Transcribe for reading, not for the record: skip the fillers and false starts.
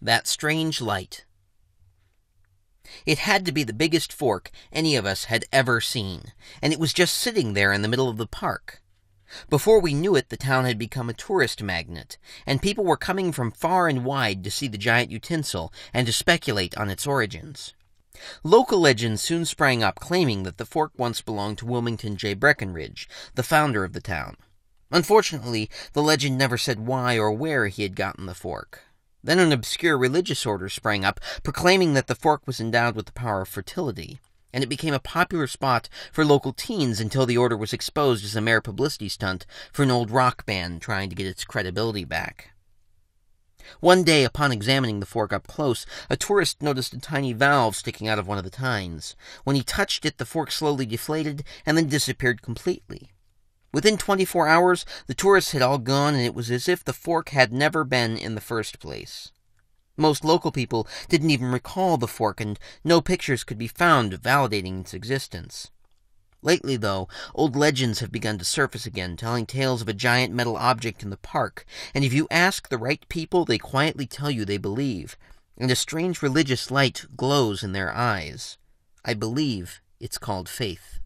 That strange light. It had to be the biggest fork any of us had ever seen, and it was just sitting there in the middle of the park. Before we knew it, the town had become a tourist magnet, and people were coming from far and wide to see the giant utensil and to speculate on its origins. Local legends soon sprang up claiming that the fork once belonged to Wilmington J. Breckinridge, the founder of the town. Unfortunately, the legend never said why or where he had gotten the fork. Then an obscure religious order sprang up, proclaiming that the fork was endowed with the power of fertility, and it became a popular spot for local teens until the order was exposed as a mere publicity stunt for an old rock band trying to get its credibility back. One day, upon examining the fork up close, a tourist noticed a tiny valve sticking out of one of the tines. When he touched it, the fork slowly deflated and then disappeared completely. Within 24 hours, the tourists had all gone, and it was as if the fork had never been in the first place. Most local people didn't even recall the fork, and no pictures could be found validating its existence. Lately, though, old legends have begun to surface again, telling tales of a giant metal object in the park, and if you ask the right people, they quietly tell you they believe, and a strange religious light glows in their eyes. I believe it's called faith.